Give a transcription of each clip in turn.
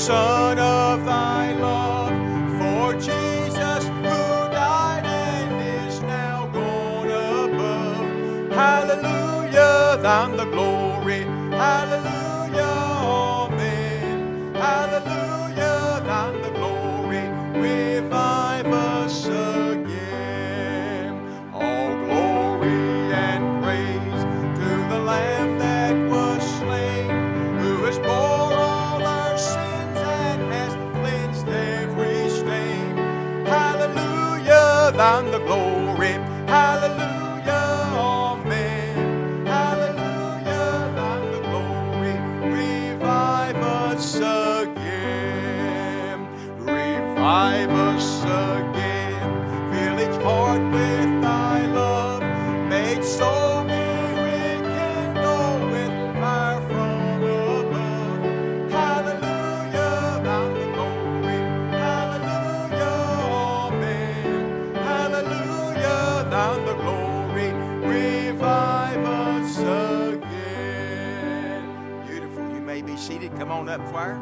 Son of thy love, for Jesus who died and is now gone above. Hallelujah, thine the glory. Hallelujah, amen. Hallelujah, thine the glory. Revive us again. All glory and praise to the Lamb that was slain, who has borne all our sins and has cleansed every stain. Hallelujah, thine the glory. Hallelujah, amen. Hallelujah, thine the glory. Revive us again. Revive us again. Fill each heart with thy love. Make soul be rekindled with fire from above. Hallelujah, thine the glory. Hallelujah, amen. Hallelujah, thine the glory. Revive us again. Beautiful. You may be seated. Come on up, choir.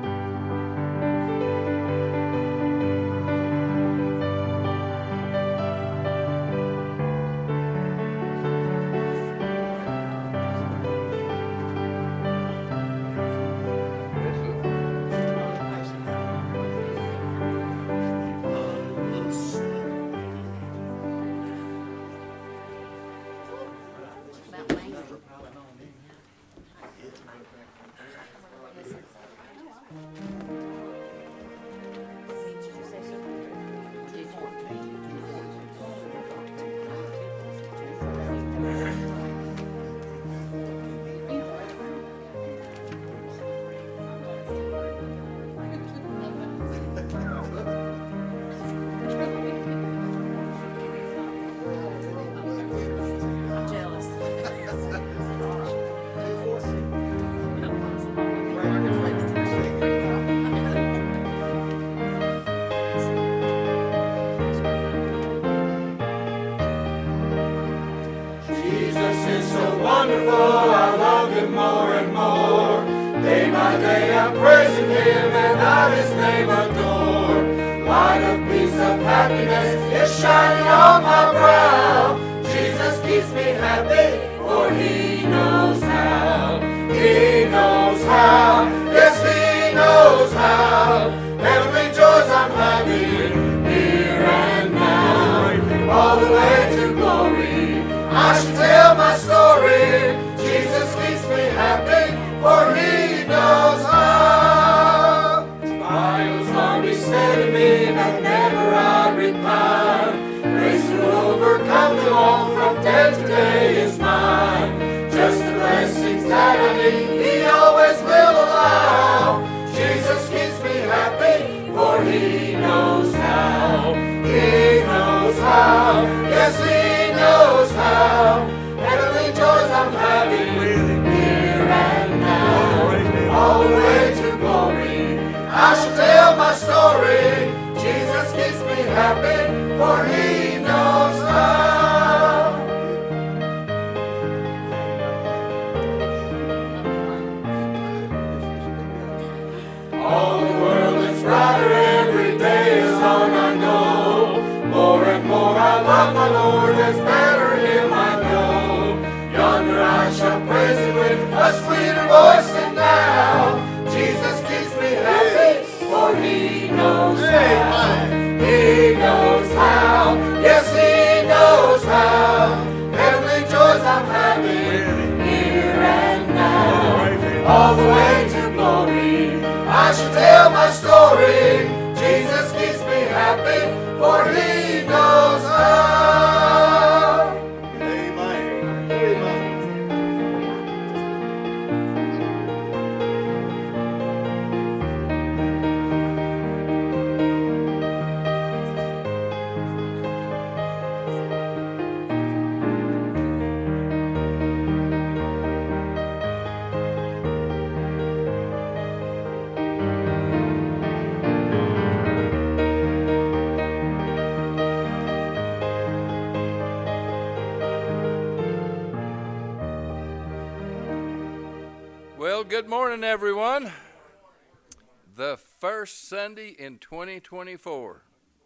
Well, good morning, everyone. The first Sunday in 2024.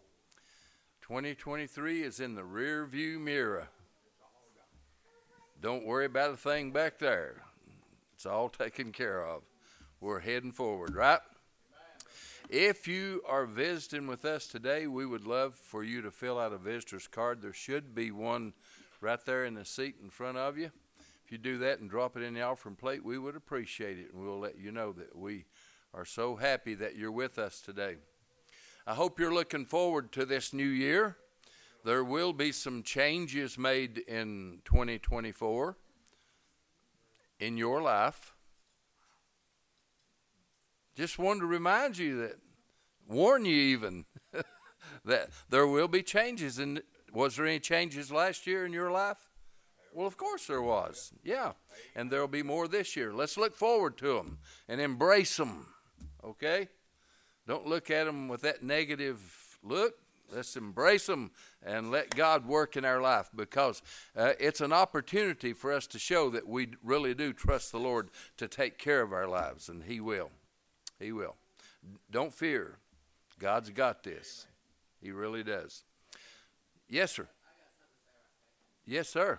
2023 is in the rear view mirror. Don't worry about a thing back there. It's all taken care of. We're heading forward, right? If you are visiting with us today, we would love for you to fill out a visitor's card. There should be one right there in the seat in front of you. If you do that and drop it in the offering plate, we would appreciate it, and we'll let you know that we are so happy that you're with us today. I hope you're looking forward to this new year. There will be some changes made in 2024 in your life. Just wanted to remind you that, warn you even, that there will be changes. And was there any changes last year in your life? Well, of course there was. Yeah. And there will be more this year. Let's look forward to them and embrace them. Okay? Don't look at them with that negative look. Let's embrace them and let God work in our life, because it's an opportunity for us to show that we really do trust the Lord to take care of our lives, and He will. He will. Don't fear. God's got this. He really does. Yes, sir. Yes, sir.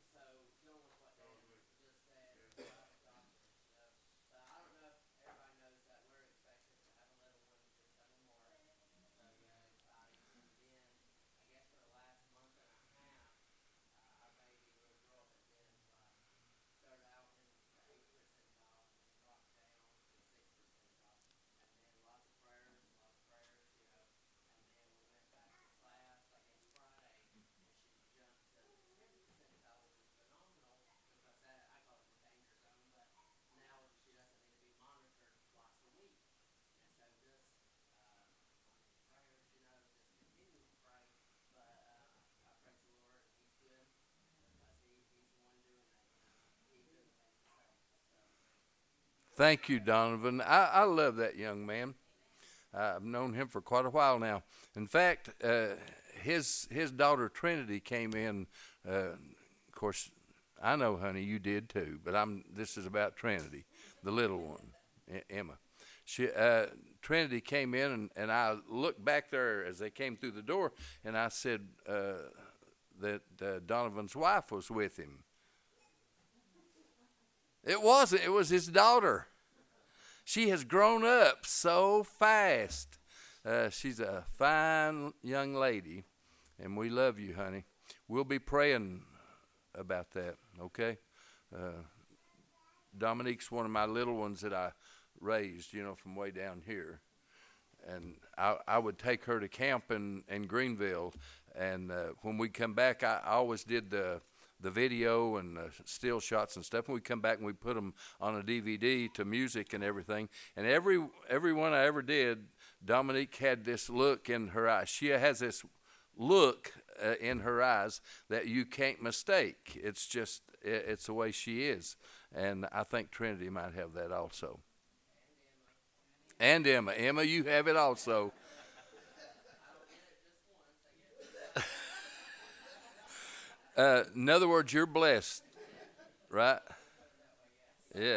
Thank you, Donovan. I love that young man. I've known him for quite a while now. In fact, his daughter Trinity came in. Of course, I know, honey, you did too. But this is about Trinity, the little one, Emma. Trinity came in, and I looked back there as they came through the door, and I said that Donovan's wife was with him. It wasn't. It was his daughter. She has grown up so fast. She's a fine young lady, and we love you, honey. We'll be praying about that, okay? Dominique's one of my little ones that I raised, from way down here. And I would take her to camp in Greenville, and when we come back, I always did the video and still shots and stuff, and we come back and we put them on a DVD to music and everything. And every one I ever did, Dominique had this look in her eyes. She has this look in her eyes that you can't mistake. It's just, it's the way she is. And I think Trinity might have that also. And Emma. Emma, you have it also. In other words, you're blessed, right? Yeah.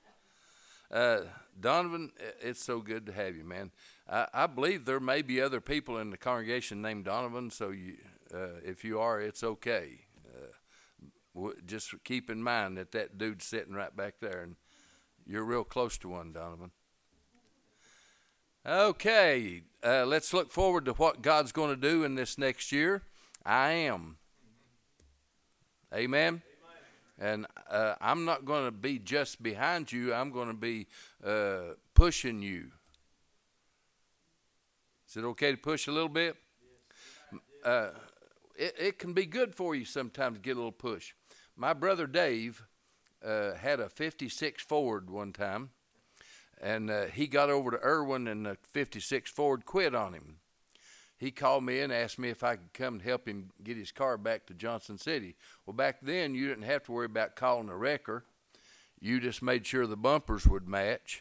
Donovan, it's so good to have you, man. I believe there may be other people in the congregation named Donovan, so if you are, it's okay. Just keep in mind that dude's sitting right back there, and you're real close to one, Donovan. Okay, let's look forward to what God's going to do in this next year. I am. Amen. And I'm not going to be just behind you. I'm going to be pushing you. Is it okay to push a little bit? It can be good for you sometimes to get a little push. My brother Dave had a 56 Ford one time, and he got over to Irwin, and the 56 Ford quit on him. He called me and asked me if I could come and help him get his car back to Johnson City. Well, back then, you didn't have to worry about calling a wrecker. You just made sure the bumpers would match.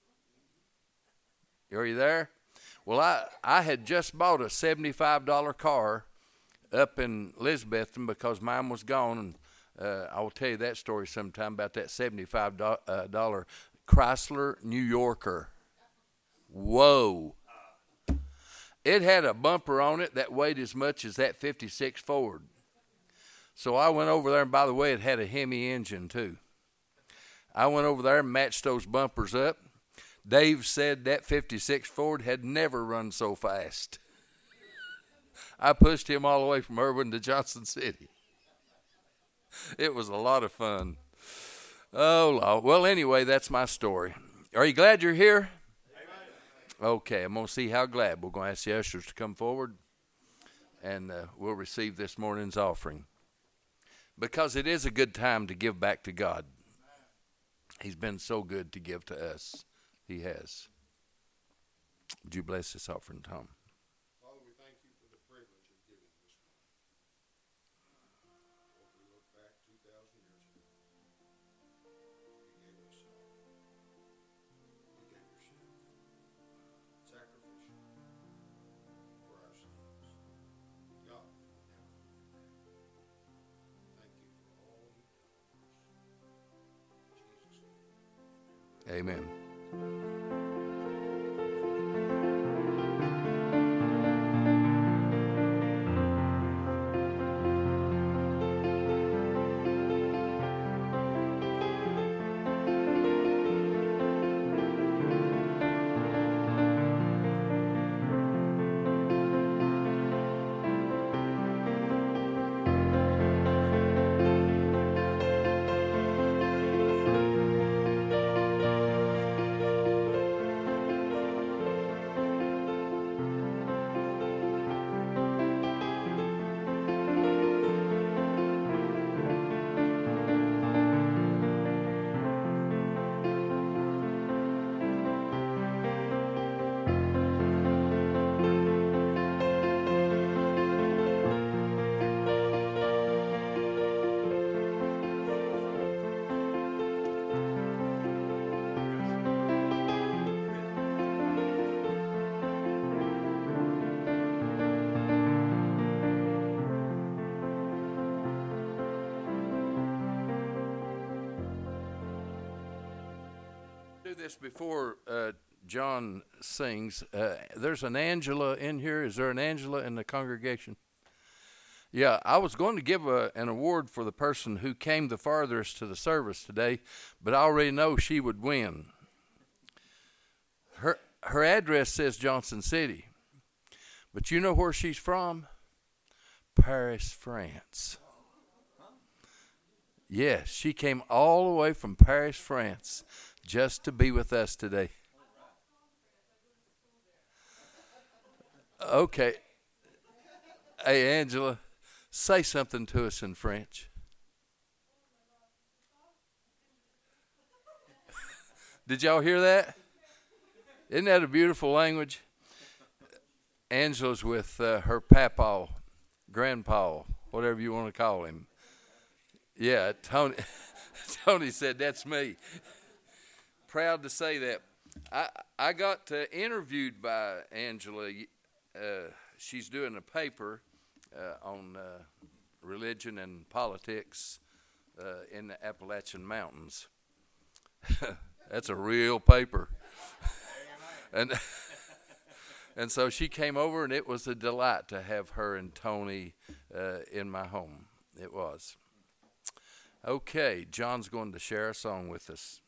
Are you there? Well, I had just bought a $75 car up in Lisbethton because mine was gone, and I will tell you that story sometime about that $75 Chrysler New Yorker. Whoa. It had a bumper on it that weighed as much as that 56 Ford. So I went over there, and by the way, it had a Hemi engine too. I went over there and matched those bumpers up. Dave said that 56 Ford had never run so fast. I pushed him all the way from Irwin to Johnson City. It was a lot of fun. Oh, Lord. Well, anyway, that's my story. Are you glad you're here? Okay, I'm going to see how glad. We're going to ask the ushers to come forward, and we'll receive this morning's offering. Because it is a good time to give back to God. He's been so good to give to us. He has. Would you bless this offering, Tom? Father, we thank you for the privilege of giving this morning. Lord, we look back 2,000 years ago. You gave us all. You gave yourself sacrificially for our sins. God, we will never forget that. Thank you for all you've done for us. In Jesus' name. Amen. Do this before John sings. There's an Angela in here. Is there an Angela in the congregation? Yeah, I was going to give an award for the person who came the farthest to the service today, but I already know she would win. Her address says Johnson City, but you know where she's from? Paris, France. Yes, she came all the way from Paris, France, just to be with us today. Okay. Hey, Angela, say something to us in French. Did y'all hear that? Isn't that a beautiful language? Angela's with her papa, grandpa, whatever you want to call him. Yeah, Tony said, that's me. Proud to say that. I got interviewed by Angela. She's doing a paper on religion and politics in the Appalachian Mountains. That's a real paper. And so she came over, and it was a delight to have her and Tony in my home. It was. Okay, John's going to share a song with us.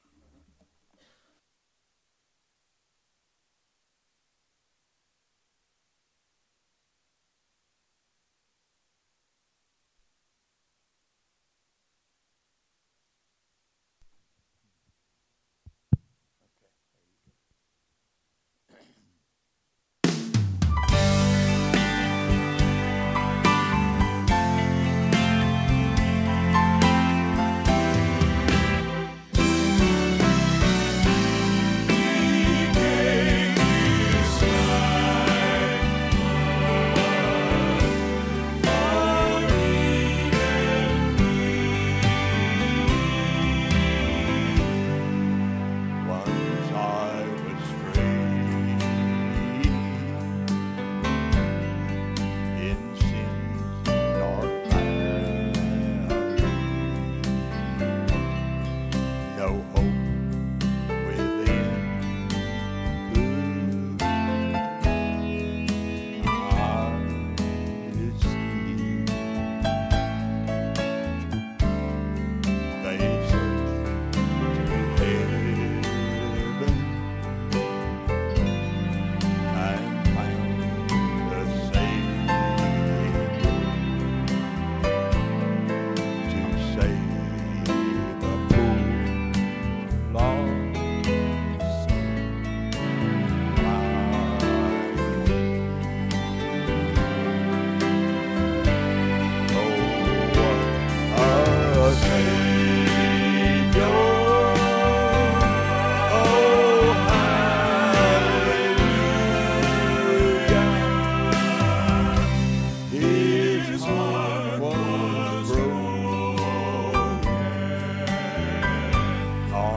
heart was broken on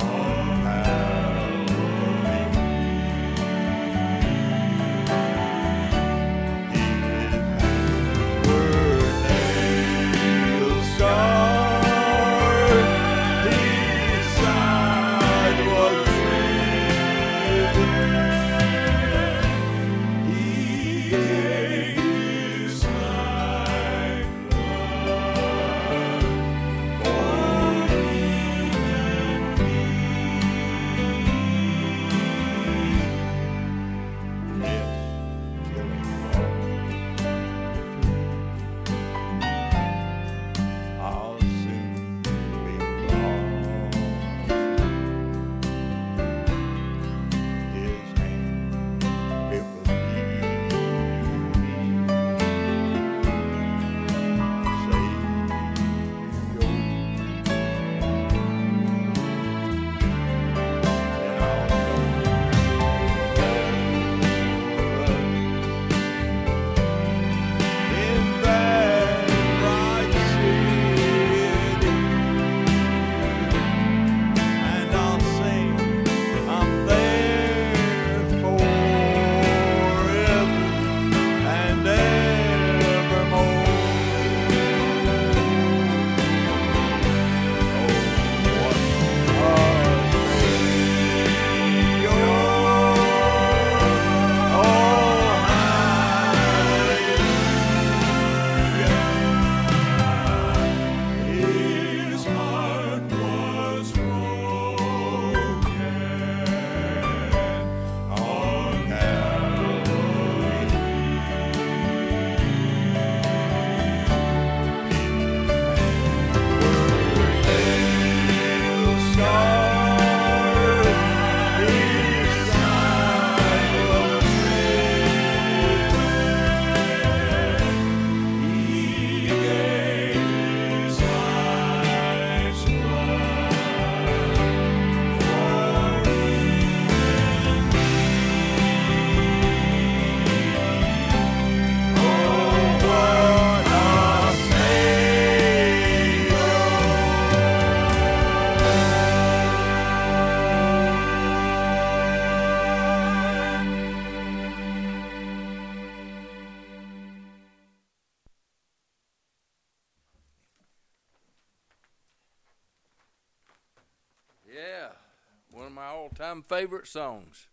One of my all-time favorite songs,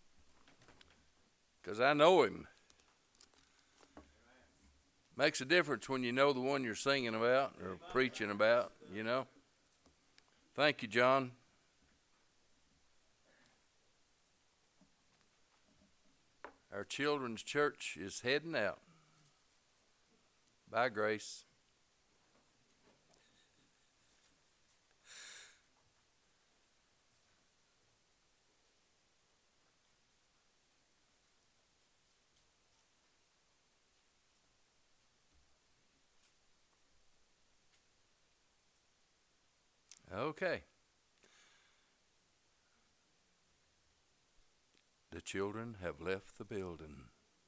because I know him. Makes a difference when you know the one you're singing about or preaching about, you know. Thank you, John. Our children's church is heading out. Bye, Grace. Okay. The children have left the building.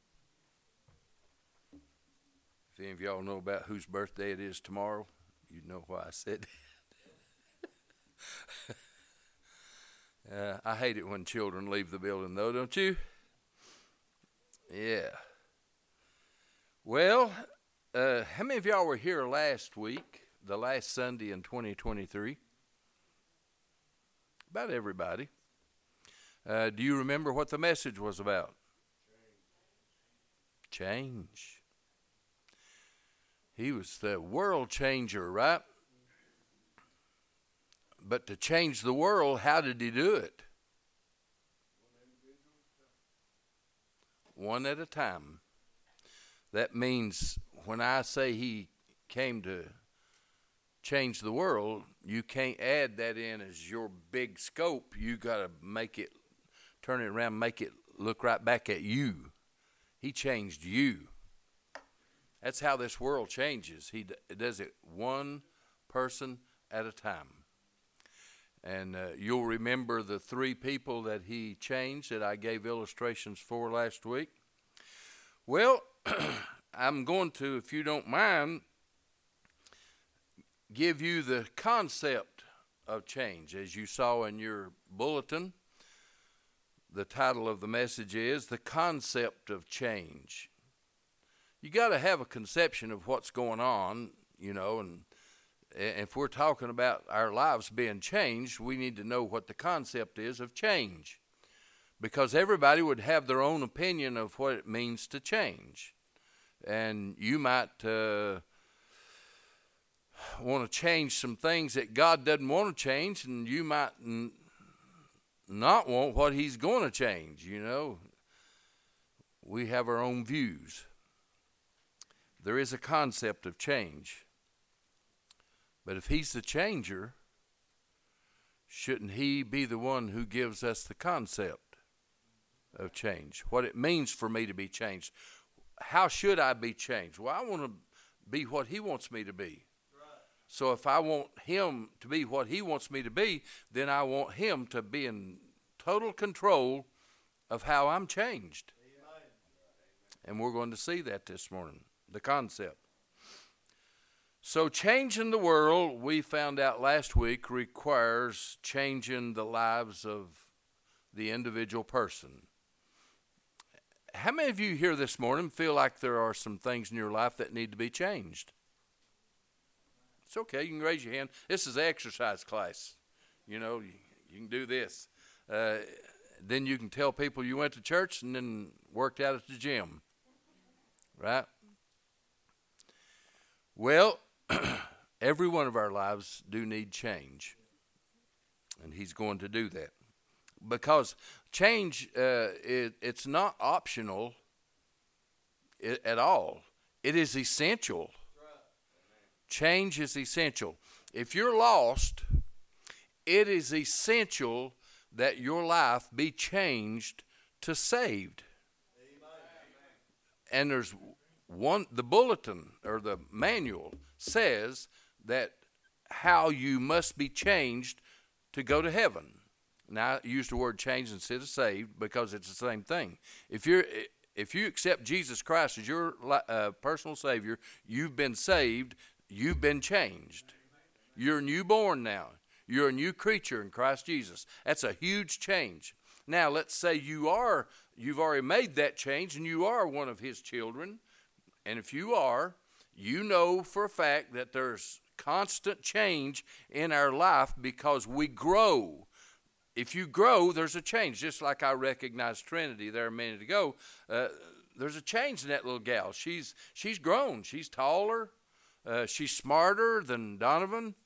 If any of y'all know about whose birthday it is tomorrow, you know why I said that. I hate it when children leave the building, though, don't you? Yeah. Well, how many of y'all were here last week, the last Sunday in 2023? About everybody. Do you remember what the message was about? Change. He was the world changer, right? But to change the world, how did he do it? One at a time. That means when I say he came to change the world, you can't add that in as your big scope. You got to make it, turn it around, make it look right back at you. He changed you. That's how this world changes. He does it one person at a time. And you'll remember the three people that he changed that I gave illustrations for last week. Well, I'm going to, if you don't mind, give you the concept of change. As you saw in your bulletin, the title of the message is The Concept of Change. You got to have a conception of what's going on, and if we're talking about our lives being changed, we need to know what the concept is of change, because everybody would have their own opinion of what it means to change. And you might want to change some things that God doesn't want to change, and you might not want what he's going to change. We have our own views. There is a concept of change. But if he's the changer, shouldn't he be the one who gives us the concept of change? What it means for me to be changed. How should I be changed? Well, I want to be what he wants me to be. So if I want him to be what he wants me to be, then I want him to be in total control of how I'm changed. Amen. And we're going to see that this morning, the concept. So changing the world, we found out last week, requires changing the lives of the individual person. How many of you here this morning feel like there are some things in your life that need to be changed? It's okay. You can raise your hand. This is an exercise class. You can do this. Then you can tell people you went to church and then worked out at the gym. Right? Well, every one of our lives do need change. And he's going to do that. Because change, it's not optional at all. It is essential. Change is essential. If you're lost, it is essential that your life be changed to saved. And there's the bulletin or the manual says that how you must be changed to go to heaven. Now, I use the word change instead of saved because it's the same thing. If you accept Jesus Christ as your personal Savior, you've been saved. You've been changed. You're newborn now. You're a new creature in Christ Jesus. That's a huge change. Now, let's say you've already made that change and you are one of his children. And if you are, you know for a fact that there's constant change in our life because we grow. If you grow, there's a change. Just like I recognized Trinity there a minute ago, there's a change in that little gal. She's grown. She's taller. She's smarter than Donovan.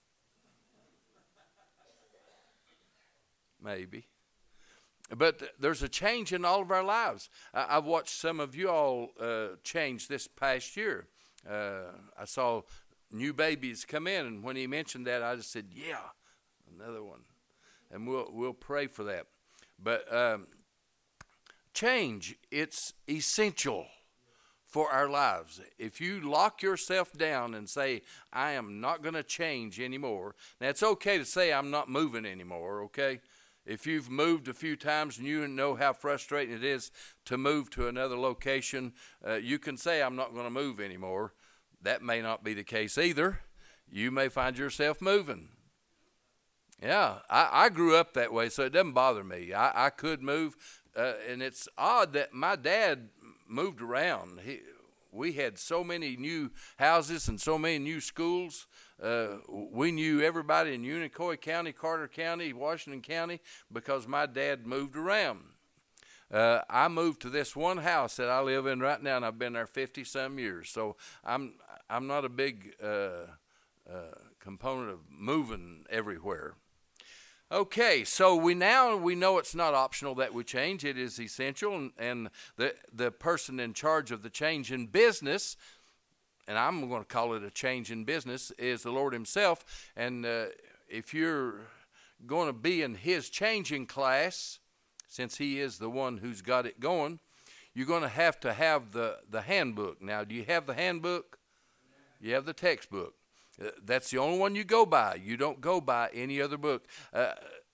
Maybe. But there's a change in all of our lives. I've watched some of you all change this past year. I saw new babies come in, and when he mentioned that, I just said, yeah, another one. And we'll pray for that. But change, it's essential for our lives. If you lock yourself down and say, I am not going to change anymore. Now, it's okay to say I'm not moving anymore, okay? If you've moved a few times and you know how frustrating it is to move to another location, you can say I'm not going to move anymore. That may not be the case either. You may find yourself moving. Yeah, I grew up that way, so it doesn't bother me. I could move, and it's odd that my dad moved around. We had so many new houses and so many new schools. We knew everybody in Unicoi County, Carter County, Washington County, because my dad moved around. I moved to this one house that I live in right now, and I've been there 50-some years. So I'm not a big component of moving everywhere. Okay, so we know it's not optional that we change. It is essential, and the person in charge of the change in business, and I'm going to call it a change in business, is the Lord himself. And if you're going to be in his changing class, since he is the one who's got it going, you're going to have the handbook. Now, do you have the handbook? You have the textbook. That's the only one you go by. You don't go by any other book.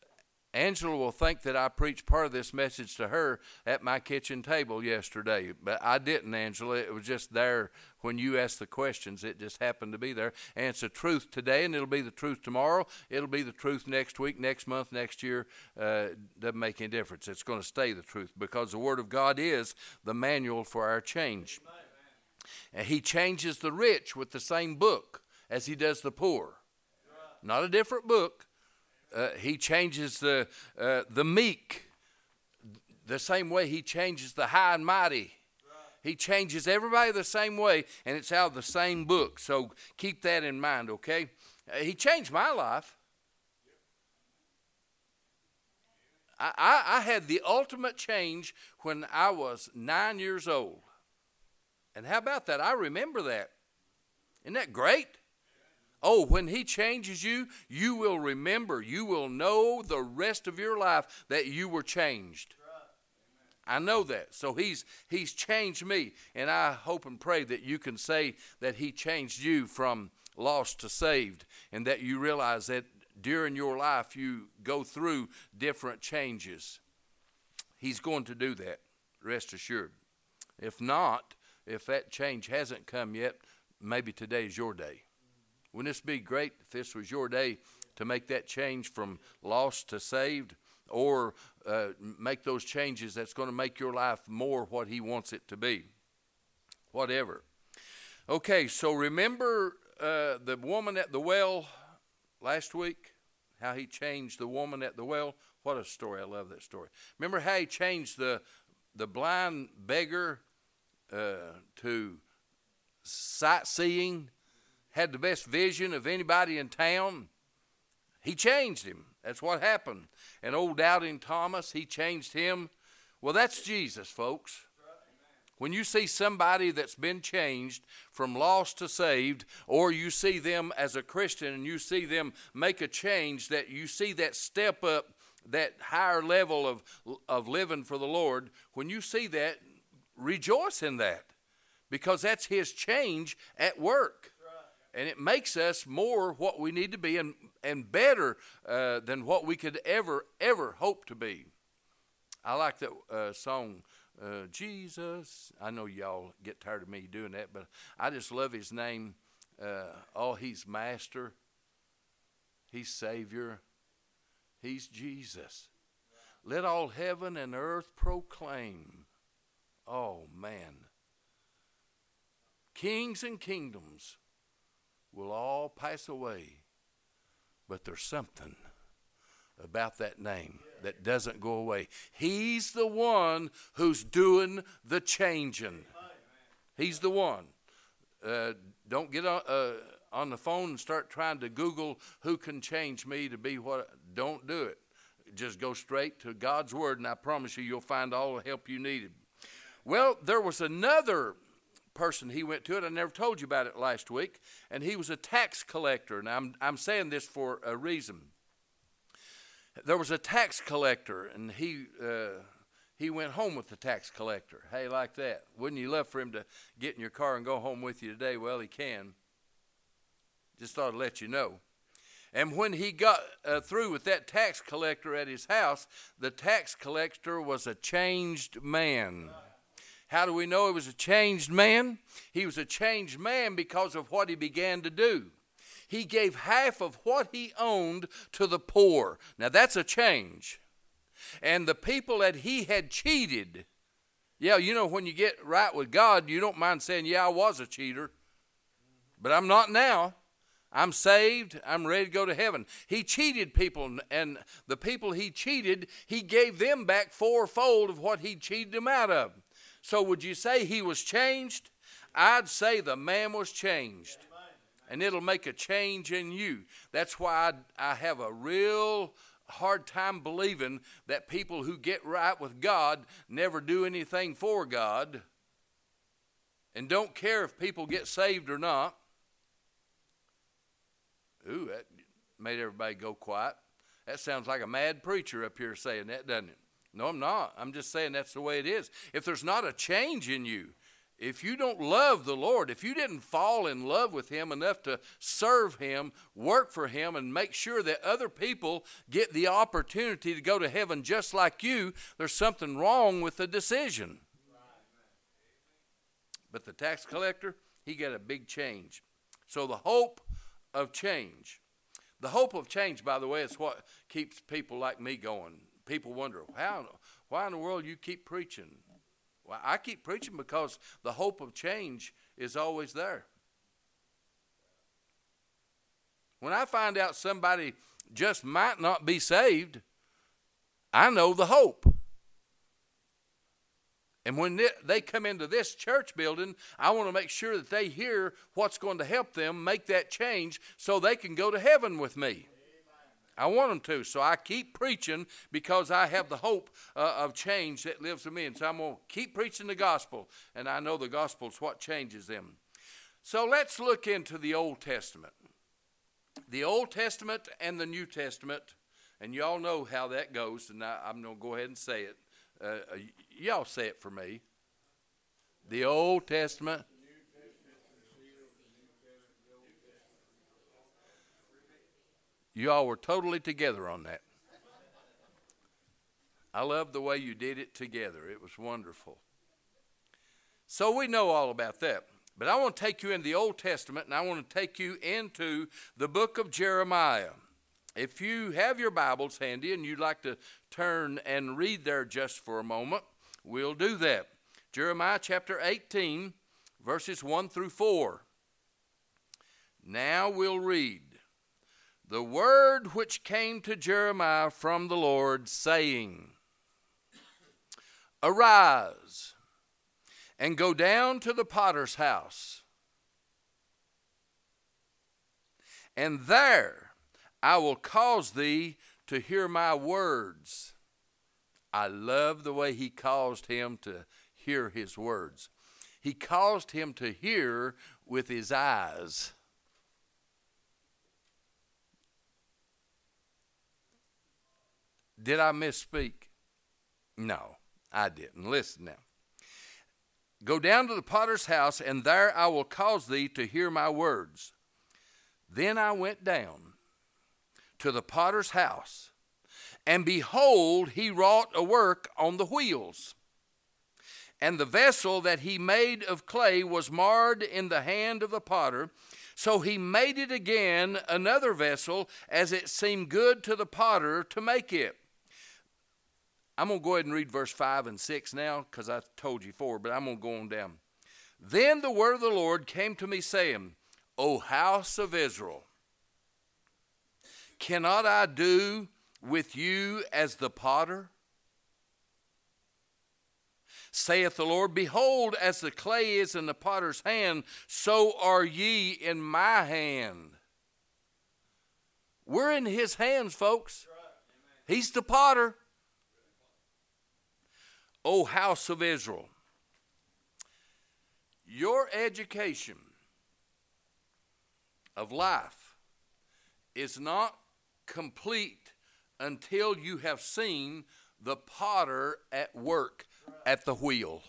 Angela will think that I preached part of this message to her at my kitchen table yesterday, but I didn't, Angela. It was just there when you asked the questions. It just happened to be there. And it's the truth today, and it'll be the truth tomorrow. It'll be the truth next week, next month, next year. Doesn't make any difference. It's going to stay the truth because the Word of God is the manual for our change. And He changes the rich with the same book as He does the poor. Not a different book. He changes the meek the same way He changes the high and mighty. He changes everybody the same way, and it's out of the same book. So keep that in mind, okay? He changed my life. I had the ultimate change when I was 9 years old. And how about that? I remember that. Isn't that great? Oh, when He changes you, you will remember. You will know the rest of your life that you were changed. I know that. So He's changed me. And I hope and pray that you can say that He changed you from lost to saved. And that you realize that during your life you go through different changes. He's going to do that. Rest assured. If not, if that change hasn't come yet, maybe today is your day. Wouldn't this be great if this was your day to make that change from lost to saved, or make those changes that's going to make your life more what He wants it to be? Whatever. Okay, so remember the woman at the well last week, how He changed the woman at the well? What a story. I love that story. Remember how He changed the blind beggar to sightseeing? Had the best vision of anybody in town. He changed him. That's what happened. And old doubting Thomas, He changed him. Well, that's Jesus, folks. When you see somebody that's been changed from lost to saved, or you see them as a Christian and you see them make a change, that you see that step up, that higher level of living for the Lord, when you see that, rejoice in that, because that's His change at work. And it makes us more what we need to be, and better than what we could ever hope to be. I like that song, Jesus. I know y'all get tired of me doing that, but I just love His name. He's Master. He's Savior. He's Jesus. Let all heaven and earth proclaim. Oh, man. Kings and kingdoms will all pass away, but there's something about that name that doesn't go away. He's the one who's doing the changing. He's the one. Don't get on the phone and start trying to Google who can change me to be what. Don't do it. Just go straight to God's Word, and I promise you'll find all the help you needed. Well, there was another person He went to it. I never told you about it last week, and he was a tax collector. Now I'm saying this for a reason. There was a tax collector, and he went home with the tax collector. Hey, like that. Wouldn't you love for him to get in your car and go home with you today? Well, he can. Just thought I'd let you know. And when he got through with that tax collector at his house, the tax collector was a changed man. How do we know he was a changed man? He was a changed man because of what he began to do. He gave half of what he owned to the poor. Now that's a change. And the people that he had cheated, when you get right with God, you don't mind saying, I was a cheater, but I'm not now. I'm saved. I'm ready to go to heaven. He cheated people, and the people he cheated, he gave them back fourfold of what he cheated them out of. So would you say he was changed? I'd say the man was changed. And it'll make a change in you. That's why I have a real hard time believing that people who get right with God never do anything for God and don't care if people get saved or not. Ooh, that made everybody go quiet. That sounds like a mad preacher up here saying that, doesn't it? No, I'm not. I'm just saying that's the way it is. If there's not a change in you, If you don't love the Lord, if you didn't fall in love with him enough to serve him, work for him, and make sure that other people get the opportunity to go to heaven just like you, there's something wrong with the decision. But the tax collector, he got a big change. So the hope of change. The hope of change, by the way, is what keeps people like me going. People wonder, why in the world you keep preaching? Well, I keep preaching because the hope of change is always there. When I find out somebody just might not be saved, I know the hope. And when they come into this church building, I want to make sure that they hear what's going to help them make that change so they can go to heaven with me. I want them to. So I keep preaching because I have the hope of change that lives in me. And so I'm going to keep preaching the gospel. And I know the gospel is what changes them. So let's look into the Old Testament. The Old Testament and the New Testament. And y'all know how that goes. And I'm going to go ahead and say it. Y'all say it for me. The Old Testament. You all were totally together on that. I love the way you did it together. It was wonderful. So we know all about that. But I want to take you in the Old Testament, and I want to take you into the book of Jeremiah. If you have your Bibles handy and you'd like to turn and read there just for a moment, we'll do that. Jeremiah chapter 18, verses 1 through 4. Now we'll read. The word which came to Jeremiah from the Lord, saying, Arise, and go down to the potter's house, and there I will cause thee to hear my words. I love the way he caused him to hear his words. He caused him to hear with his eyes. Did I misspeak? No, I didn't. Listen now. Go down to the potter's house, and there I will cause thee to hear my words. Then I went down to the potter's house, and behold, he wrought a work on the wheels. And the vessel that he made of clay was marred in the hand of the potter. So he made it again another vessel, as it seemed good to the potter to make it. I'm going to go ahead and read verse 5 and 6 now, because I told you 4, but I'm going to go on down. Then the word of the Lord came to me, saying, O house of Israel, cannot I do with you as the potter? Saith the Lord, Behold, as the clay is in the potter's hand, so are ye in my hand. We're in his hands, folks. He's the potter. O house of Israel, your education of life is not complete until you have seen the potter at work at the wheel.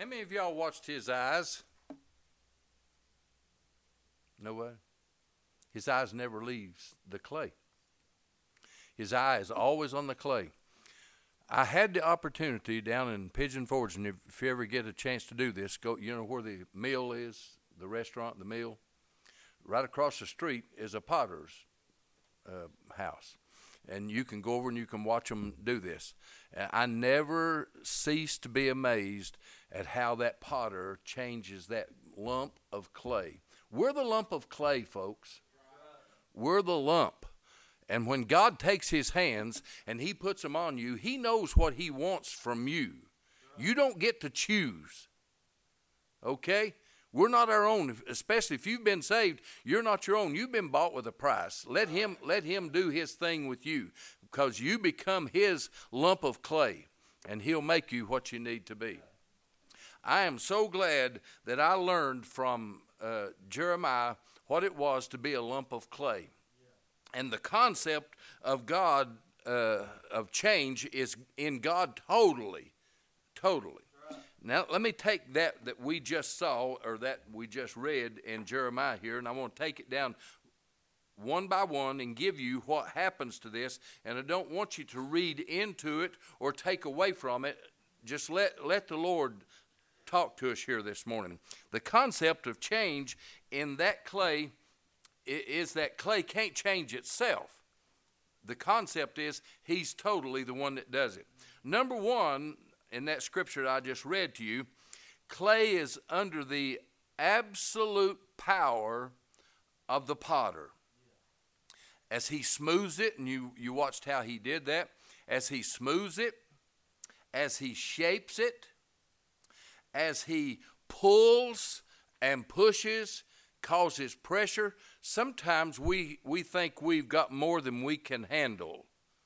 How many of y'all watched his eyes? Nobody? His eyes never leaves the clay. His eye is always on the clay. I had the opportunity down in Pigeon Forge, and if you ever get a chance to do this, go. You know where the mill is, the restaurant, the mill? Right across the street is a potter's house. And you can go over and you can watch them do this. I never cease to be amazed at how that potter changes that lump of clay. We're the lump of clay, folks. We're the lump. And when God takes his hands and he puts them on you, he knows what he wants from you. You don't get to choose. Okay? We're not our own, especially if you've been saved. You're not your own. You've been bought with a price. Let him do his thing with you, because you become his lump of clay, and he'll make you what you need to be. I am so glad that I learned from Jeremiah what it was to be a lump of clay. And the concept of God, of change, is in God totally. Now, let me take that we just saw, or that we just read in Jeremiah here, and I want to take it down one by one and give you what happens to this. And I don't want you to read into it or take away from it. Just let the Lord talk to us here this morning. The concept of change in that clay is that clay can't change itself. The concept is he's totally the one that does it. Number one, in that scripture I just read to you, clay is under the absolute power of the potter. As he smooths it, and you watched how he did that, as he smooths it, as he shapes it, as he pulls and pushes, causes pressure, sometimes we think we've got more than we can handle.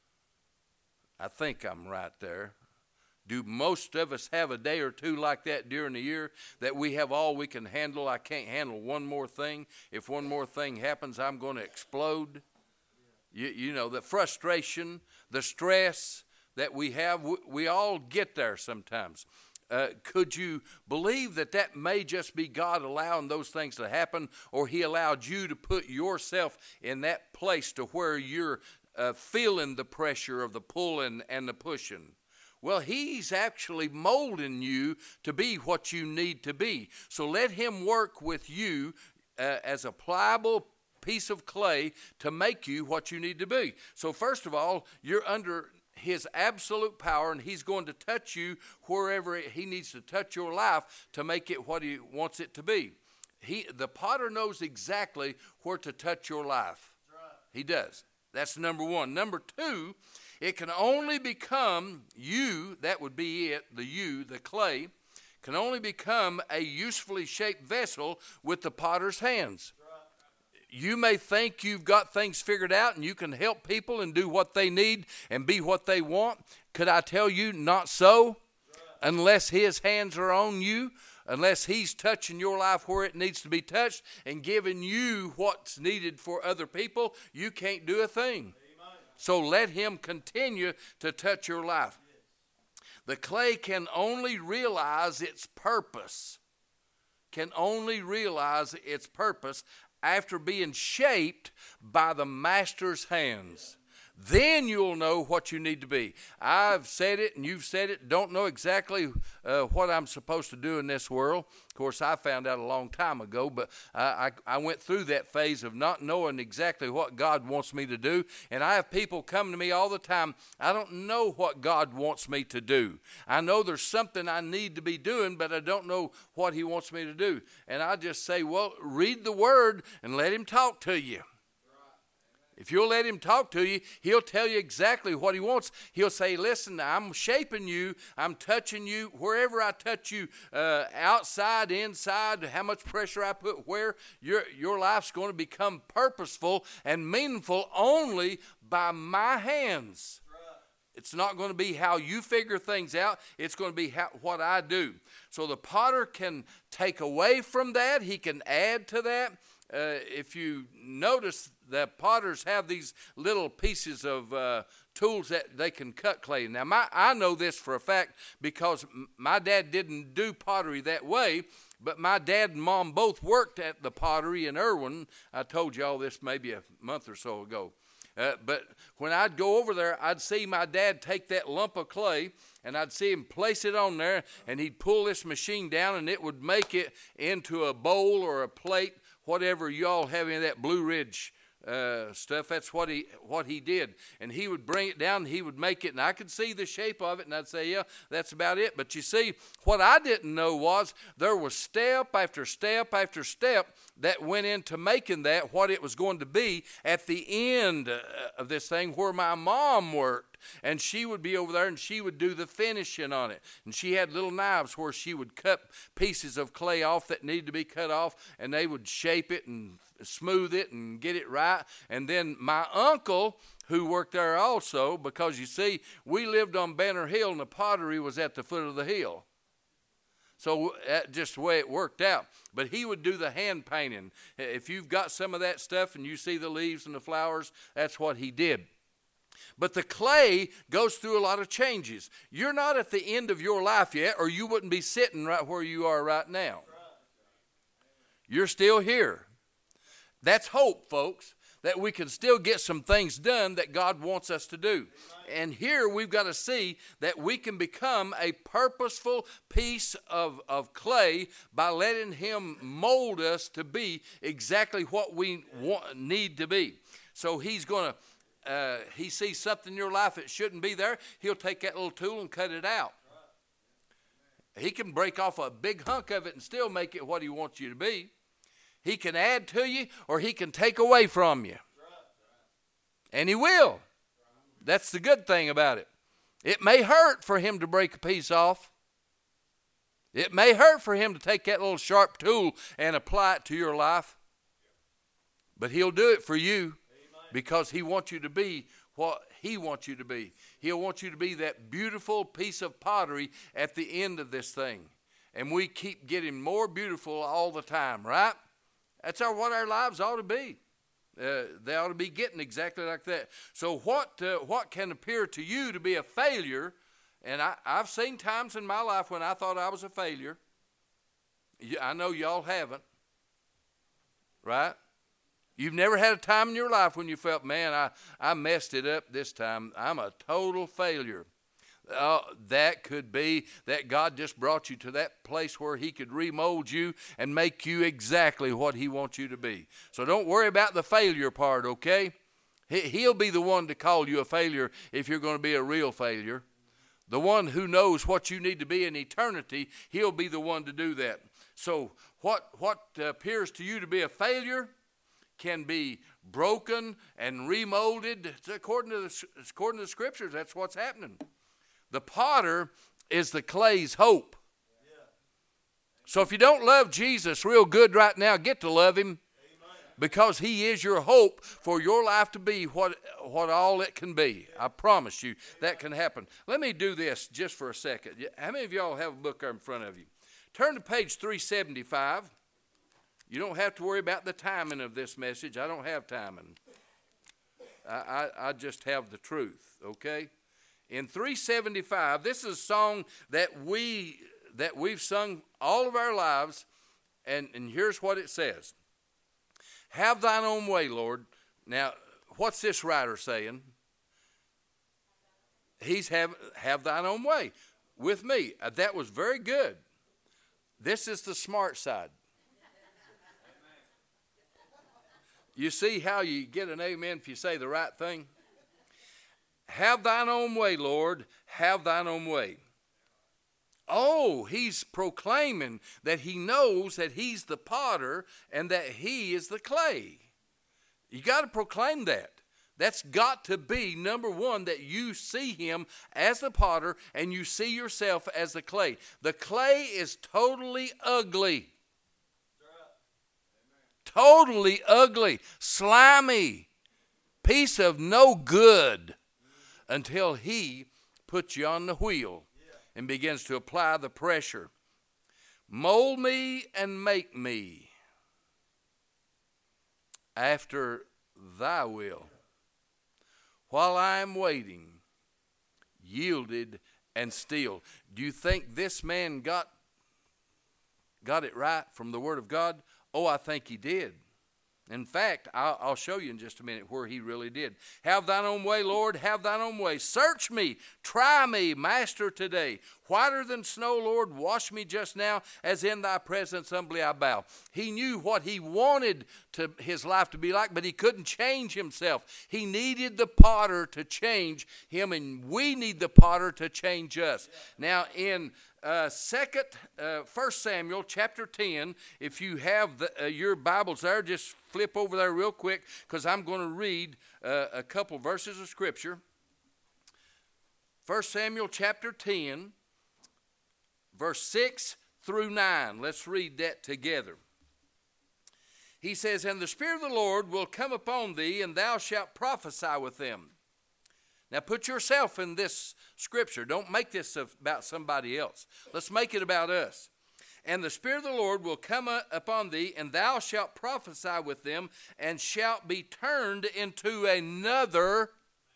I think I'm right there. Do most of us have a day or two like that during the year, that we have all we can handle? I can't handle one more thing. If one more thing happens, I'm going to explode. You know, the frustration, the stress that we have, we all get there sometimes. Could you believe that may just be God allowing those things to happen, or he allowed you to put yourself in that place to where you're feeling the pressure of the pulling and the pushing? Well, he's actually molding you to be what you need to be. So let him work with you as a pliable piece of clay to make you what you need to be. So first of all, you're under his absolute power, and he's going to touch you wherever he needs to touch your life to make it what he wants it to be. The potter knows exactly where to touch your life. He does. That's number one. Number two, it can only become you, that would be it, the clay, can only become a usefully shaped vessel with the potter's hands. You may think you've got things figured out and you can help people and do what they need and be what they want. Could I tell you, not so? Unless his hands are on you, unless he's touching your life where it needs to be touched and giving you what's needed for other people, you can't do a thing. So let him continue to touch your life. The clay can only realize its purpose. After being shaped by the master's hands. Then you'll know what you need to be. I've said it and you've said it. Don't know exactly what I'm supposed to do in this world. Of course, I found out a long time ago, but I went through that phase of not knowing exactly what God wants me to do. And I have people come to me all the time. I don't know what God wants me to do. I know there's something I need to be doing, but I don't know what he wants me to do. And I just say, well, read the word and let him talk to you. If you'll let him talk to you, he'll tell you exactly what he wants. He'll say, listen, I'm shaping you. I'm touching you. Wherever I touch you, outside, inside, how much pressure I put where, your life's going to become purposeful and meaningful only by my hands. It's not going to be how you figure things out. It's going to be what I do. So the potter can take away from that. He can add to that. if you notice, the potters have these little pieces of tools that they can cut clay. Now, I know this for a fact because my dad didn't do pottery that way, but my dad and mom both worked at the pottery in Irwin. I told you all this maybe a month or so ago. But when I'd go over there, I'd see my dad take that lump of clay, and I'd see him place it on there, and he'd pull this machine down, and it would make it into a bowl or a plate, whatever y'all have in that Blue Ridge stuff. That's what he did. And he would bring it down, and he would make it, and I could see the shape of it, and I'd say, yeah, that's about it. But you see, what I didn't know was there was step after step after step that went into making that what it was going to be at the end of this thing, where my mom worked. And she would be over there, and she would do the finishing on it. And she had little knives where she would cut pieces of clay off that needed to be cut off, and they would shape it and smooth it and get it right. And then my uncle, who worked there also, because you see, we lived on Banner Hill, and the pottery was at the foot of the hill. So that's just the way it worked out. But he would do the hand painting. If you've got some of that stuff and you see the leaves and the flowers, that's what he did. But the clay goes through a lot of changes. You're not at the end of your life yet, or you wouldn't be sitting right where you are right now. You're still here. That's hope, folks, that we can still get some things done that God wants us to do. And here we've got to see that we can become a purposeful piece of clay by letting Him mold us to be exactly what we need to be. So He's going to he sees something in your life that shouldn't be there, He'll take that little tool and cut it out. He can break off a big hunk of it and still make it what He wants you to be. He can add to you, or He can take away from you. And He will. That's the good thing about it. It may hurt for Him to break a piece off. It may hurt for Him to take that little sharp tool and apply it to your life. But He'll do it for you. Because He wants you to be what He wants you to be. He'll want you to be that beautiful piece of pottery at the end of this thing. And we keep getting more beautiful all the time, right? That's what our lives ought to be. They ought to be getting exactly like that. So what can appear to you to be a failure, and I've seen times in my life when I thought I was a failure. I know y'all haven't, right? You've never had a time in your life when you felt, man, I messed it up this time. I'm a total failure. That could be that God just brought you to that place where He could remold you and make you exactly what He wants you to be. So don't worry about the failure part, okay? He'll be the one to call you a failure if you're going to be a real failure. The one who knows what you need to be in eternity, He'll be the one to do that. So what appears to you to be a failure can be broken and remolded. It's according to the Scriptures, that's what's happening. The potter is the clay's hope. So if you don't love Jesus real good right now, get to love Him, because He is your hope for your life to be what all it can be. I promise you that can happen. Let me do this just for a second. How many of y'all have a book there in front of you? Turn to page 375. You don't have to worry about the timing of this message. I don't have timing. I just have the truth, okay? In 375, this is a song that we've sung all of our lives, and here's what it says. Have Thine own way, Lord. Now, what's this writer saying? He's have Thine own way with me. That was very good. This is the smart side. You see how you get an amen if you say the right thing? Have Thine own way, Lord. Have Thine own way. Oh, he's proclaiming that he knows that He's the potter and that He is the clay. You got to proclaim that. That's got to be, number one, that you see Him as the potter and you see yourself as the clay. The clay is totally ugly. Totally ugly, slimy, piece of no good, until He puts you on the wheel and begins to apply the pressure. Mold me and make me. after thy will. While I am waiting, yielded and still. Do you think this man got it right from the Word of God? Oh, I think he did. In fact, I'll show you in just a minute where he really did. Have thine own way, Lord, have thine own way. Search me, try me, Master, today. Whiter than snow, Lord, wash me just now, as in thy presence humbly I bow. He knew what he wanted his life to be like, but he couldn't change himself. He needed the potter to change him, and we need the potter to change us. Now, in 1 Samuel chapter 10, if you have your Bibles there, just flip over there real quick, because I'm going to read a couple verses of Scripture. 1 Samuel chapter 10, verse 6 through 9. Let's read that together. He says, And the Spirit of the Lord will come upon thee, and thou shalt prophesy with them. Now put yourself in this Scripture. Don't make this about somebody else. Let's make it about us. And the Spirit of the Lord will come upon thee, and thou shalt prophesy with them, and shalt be turned into another.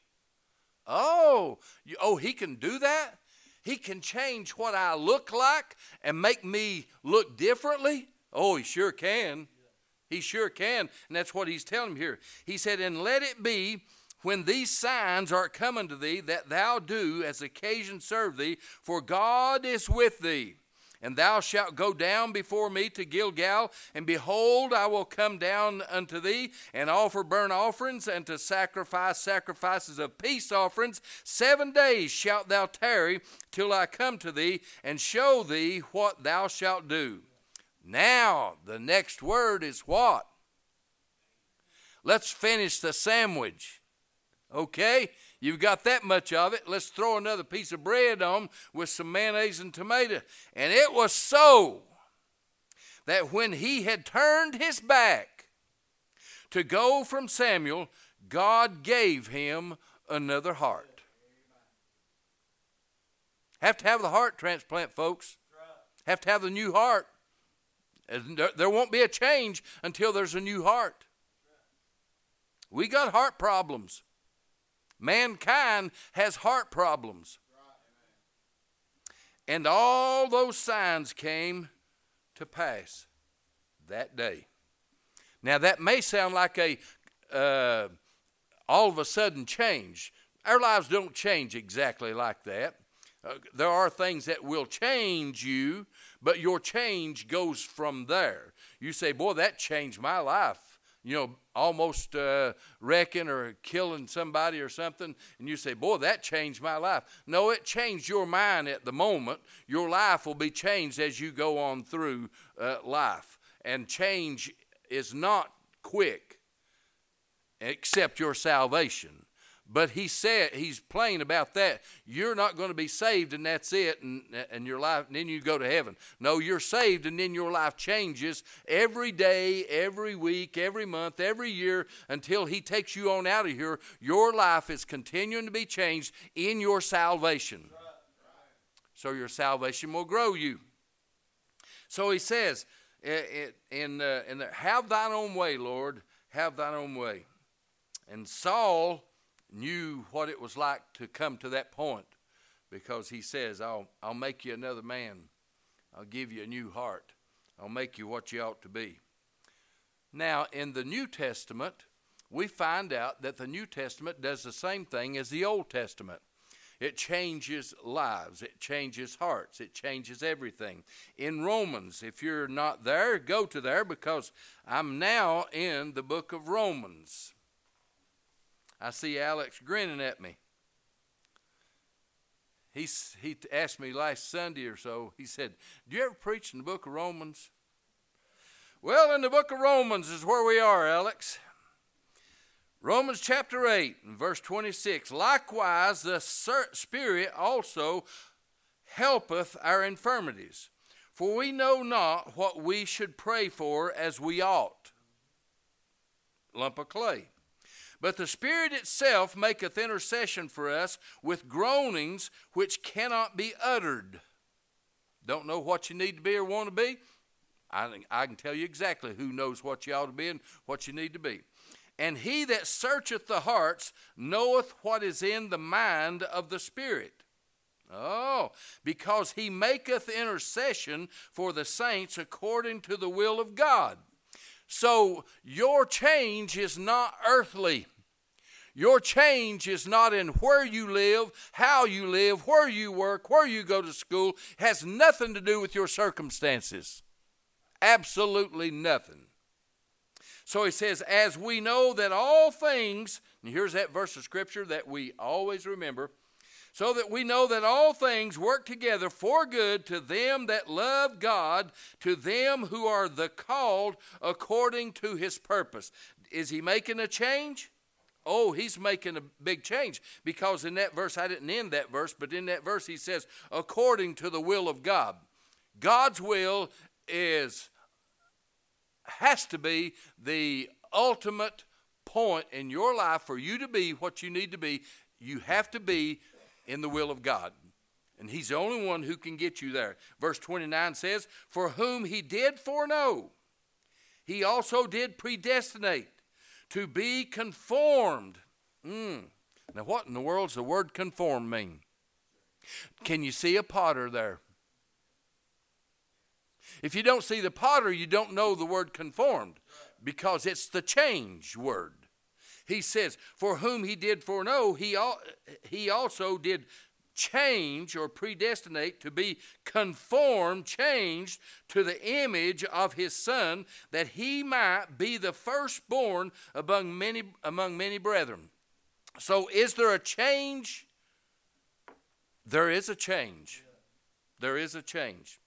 Oh, he can do that? He can change what I look like and make me look differently? Oh, he sure can. He sure can. And that's what he's telling him here. He said, And let it be, when these signs are come unto thee, that thou do as occasion serve thee, for God is with thee. And thou shalt go down before me to Gilgal, and behold, I will come down unto thee, and offer burnt offerings, and to sacrifice sacrifices of peace offerings. 7 days shalt thou tarry, till I come to thee, and show thee what thou shalt do. Now, the next word is what? Let's finish the sandwich. Okay? You've got that much of it. Let's throw another piece of bread on with some mayonnaise and tomato. And it was so that when he had turned his back to go from Samuel, God gave him another heart. Have to have the heart transplant, folks. Have to have the new heart. There won't be a change until there's a new heart. We got heart problems. Mankind has heart problems. And all those signs came to pass that day. Now that may sound like a all of a sudden change. Our lives don't change exactly like that. There are things that will change you, but your change goes from there. You say, boy, that changed my life. You know, almost wrecking or killing somebody or something, and you say, boy, that changed my life. No, it changed your mind at the moment. Your life will be changed as you go on through life. And change is not quick, except your salvation. But he's plain about that. You're not going to be saved and that's it, and your life, and then you go to heaven. No, you're saved and then your life changes every day, every week, every month, every year, until he takes you on out of here. Your life is continuing to be changed in your salvation. So your salvation will grow you. So he says, have thine own way, Lord, have thine own way. And Saul knew what it was like to come to that point, because he says, I'll make you another man. I'll give you a new heart. I'll make you what you ought to be. Now, in the New Testament, we find out that the New Testament does the same thing as the Old Testament. It changes lives. It changes hearts. It changes everything. In Romans, if you're not there, go to there, because I'm now in the book of Romans. I see Alex grinning at me. He asked me last Sunday or so, he said, do you ever preach in the book of Romans? Well, in the book of Romans is where we are, Alex. Romans chapter 8 and verse 26. Likewise, the Spirit also helpeth our infirmities, for we know not what we should pray for as we ought. Lump of clay. But the Spirit itself maketh intercession for us with groanings which cannot be uttered. Don't know what you need to be or want to be? I can tell you exactly who knows what you ought to be and what you need to be. And he that searcheth the hearts knoweth what is in the mind of the Spirit. Oh, because he maketh intercession for the saints according to the will of God. So your change is not earthly. Your change is not in where you live, how you live, where you work, where you go to school. It has nothing to do with your circumstances. Absolutely nothing. So he says, as we know that all things, and here's that verse of Scripture that we always remember, so that we know that all things work together for good to them that love God, to them who are the called according to his purpose. Is he making a change? Oh, he's making a big change, because in that verse, I didn't end that verse, but in that verse he says, according to the will of God. God's will has to be the ultimate point in your life for you to be what you need to be. You have to be in the will of God. And he's the only one who can get you there. Verse 29 says, for whom he did foreknow, he also did predestinate to be conformed. Now what in the world does the word conform mean? Can you see a potter there? If you don't see the potter, you don't know the word conformed, because it's the change word. He says, for whom he did foreknow, he also did change or predestinate to be conformed, changed to the image of his Son, that he might be the firstborn among many brethren. So is there a change? There is a change. There is a change.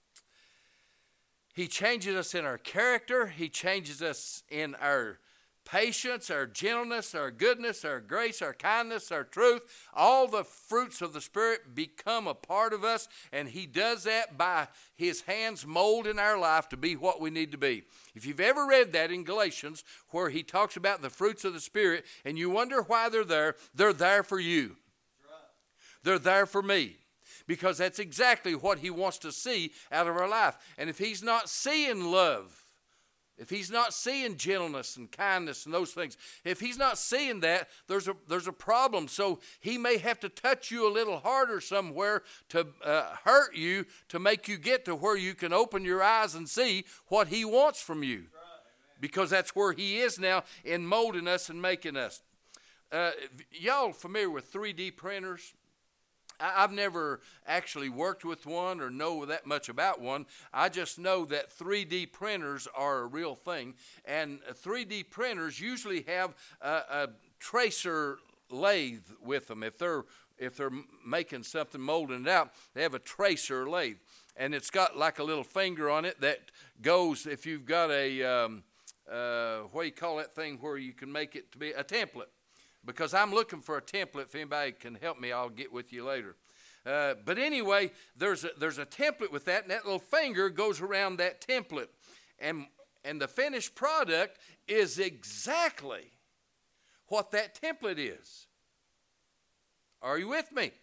He changes us in our character. He changes us in our patience, our gentleness, our goodness, our grace, our kindness, our truth. All the fruits of the Spirit become a part of us, and he does that by his hands molding our life to be what we need to be. If you've ever read that in Galatians, where he talks about the fruits of the Spirit, and you wonder why they're there for you. They're there for me. Because that's exactly what he wants to see out of our life. And if he's not seeing love, if he's not seeing gentleness and kindness and those things, if he's not seeing that, there's a problem. So he may have to touch you a little harder somewhere to hurt you, to make you get to where you can open your eyes and see what he wants from you. Because that's where he is now in molding us and making us. Y'all familiar with 3D printers? I've never actually worked with one or know that much about one. I just know that 3D printers are a real thing. And 3D printers usually have a tracer lathe with them. If they're making something, molding it out, they have a tracer lathe. And it's got like a little finger on it that goes, if you've got a, what do you call that thing where you can make it to be a template? Because I'm looking for a template. If anybody can help me, I'll get with you later. But anyway, there's a template with that, and that little finger goes around that template. And the finished product is exactly what that template is. Are you with me?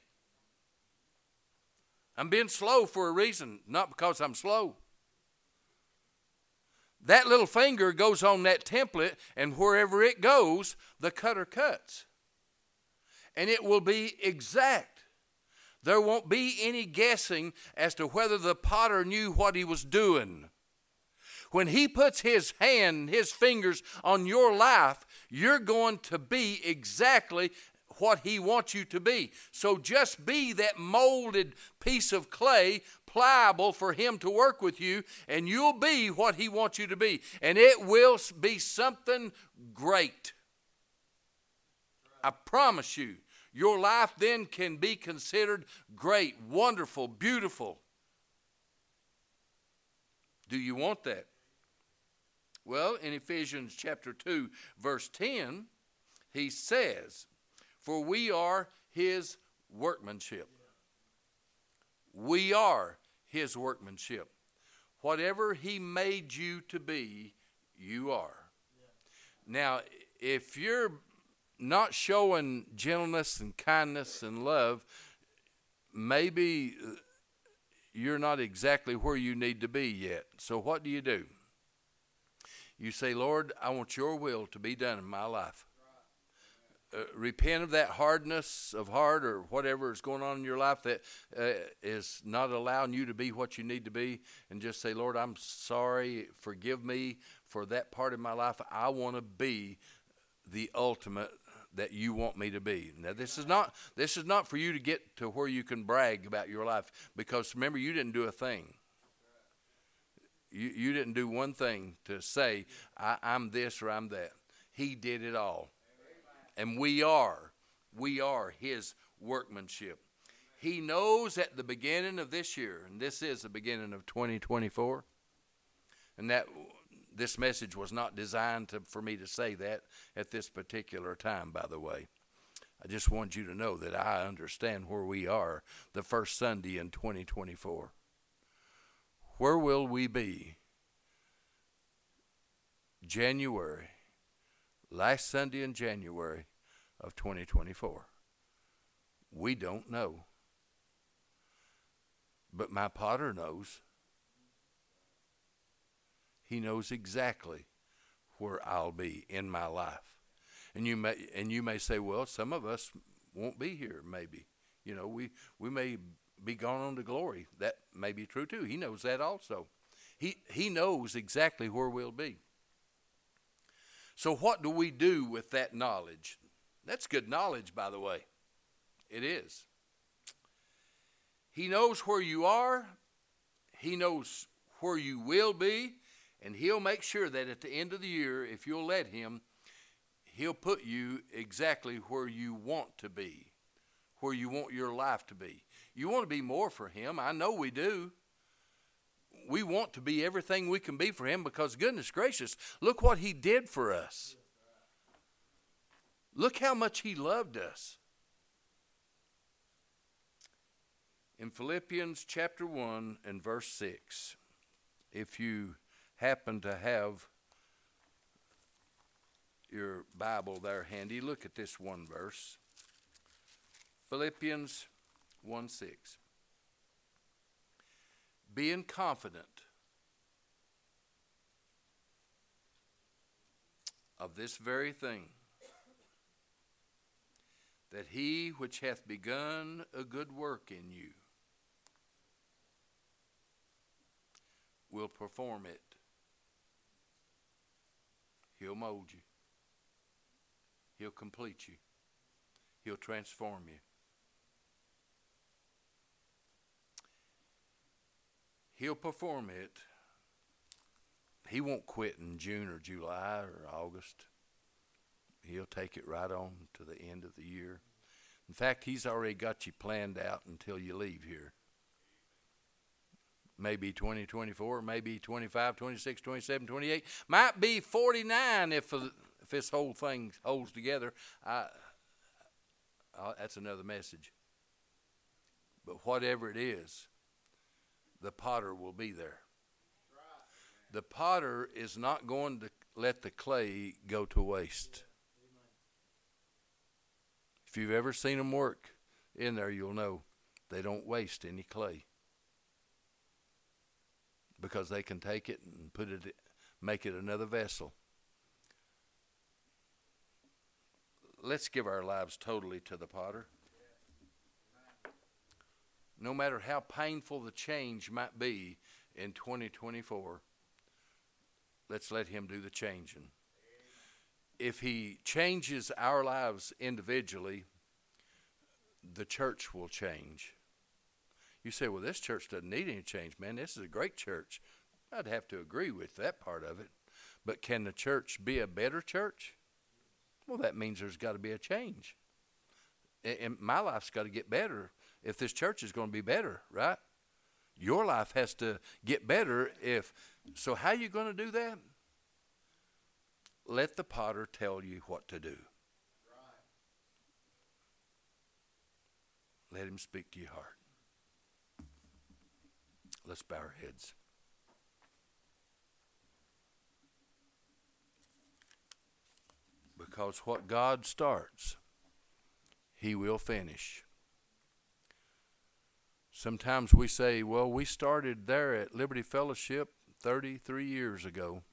I'm being slow for a reason, not because I'm slow. That little finger goes on that template, and wherever it goes, the cutter cuts. And it will be exact. There won't be any guessing as to whether the potter knew what he was doing. When he puts his hand, his fingers on your life, you're going to be exactly what he wants you to be. So just be that molded piece of clay, pliable for him to work with you, and you'll be what he wants you to be. And it will be something great. I promise you, your life then can be considered great, wonderful, beautiful. Do you want that? Well, in Ephesians chapter 2, verse 10, he says, for we are his workmanship. We are his workmanship. Whatever he made you to be, you are. Now, if you're not showing gentleness and kindness and love, maybe you're not exactly where you need to be yet. So what do? You say, Lord, I want your will to be done in my life. Repent of that hardness of heart or whatever is going on in your life that is not allowing you to be what you need to be, and just say, Lord, I'm sorry. Forgive me for that part of my life. I want to be the ultimate that you want me to be. Now, this is not for you to get to where you can brag about your life, because remember, you didn't do a thing. You didn't do one thing to say, I'm this or I'm that. He did it all. And we are his workmanship. He knows at the beginning of this year, and this is the beginning of 2024, and that this message was not designed for me to say that at this particular time, by the way. I just want you to know that I understand where we are the first Sunday in 2024. Where will we be January, last Sunday in January of 2024? We don't know. But my Potter knows. He knows exactly where I'll be in my life. And you may say, well, some of us won't be here, maybe. You know, we may be gone on to glory. That may be true too. He knows that also. He knows exactly where we'll be. So what do we do with that knowledge? That's good knowledge, by the way. It is. He knows where you are. He knows where you will be. And he'll make sure that at the end of the year, if you'll let him, he'll put you exactly where you want to be, where you want your life to be. You want to be more for him. I know we do. We want to be everything we can be for him, because goodness gracious, look what he did for us. Look how much he loved us. In Philippians chapter 1 and verse 6, if you happen to have your Bible there handy, look at this one verse. Philippians 1:6. Being confident of this very thing, that he which hath begun a good work in you will perform it. He'll mold you. He'll complete you. He'll transform you. He'll perform it. He won't quit in June or July or August. He'll take it right on to the end of the year. In fact, he's already got you planned out until you leave here. Maybe 2024, maybe 25, 26, 27, 28. Might be 49 if this whole thing holds together. That's another message. But whatever it is, the Potter will be there. The Potter is not going to let the clay go to waste. If you've ever seen them work in there, you'll know they don't waste any clay, because they can take it and make it another vessel. Let's give our lives totally to the Potter. No matter how painful the change might be in 2024, let's let him do the changing. If he changes our lives individually, the church will change. You say, well, this church doesn't need any change, man. This is a great church. I'd have to agree with that part of it. But can the church be a better church? Well, that means there's got to be a change. And my life's got to get better if this church is going to be better, right? Your life has to get better so how are you going to do that? Let the Potter tell you what to do. Let him speak to your heart. Let's bow our heads. Because what God starts, he will finish. Sometimes we say, well, we started there at Liberty Fellowship 33 years ago.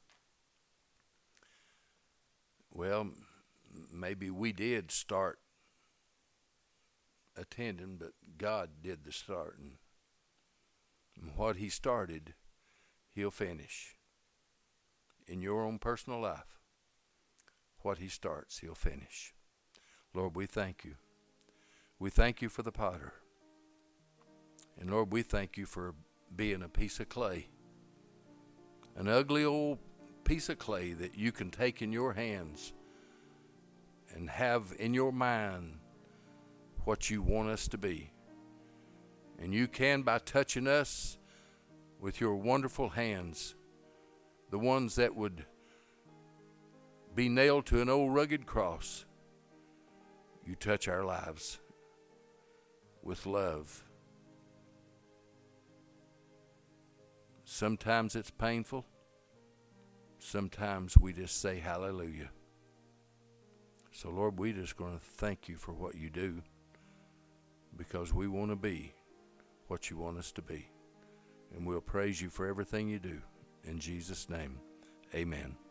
Well, maybe we did start attending, but God did the starting. And what he started, he'll finish. In your own personal life, what he starts, he'll finish. Lord, we thank you. We thank you for the potter. And Lord, we thank you for being a piece of clay. An ugly old piece of clay that you can take in your hands and have in your mind what you want us to be. And you can, by touching us with your wonderful hands, the ones that would be nailed to an old rugged cross, you touch our lives with love. Sometimes it's painful. Sometimes we just say hallelujah. So Lord, we just going to thank you for what you do, because we want to be what you want us to be. And we'll praise you for everything you do. In Jesus' name, amen.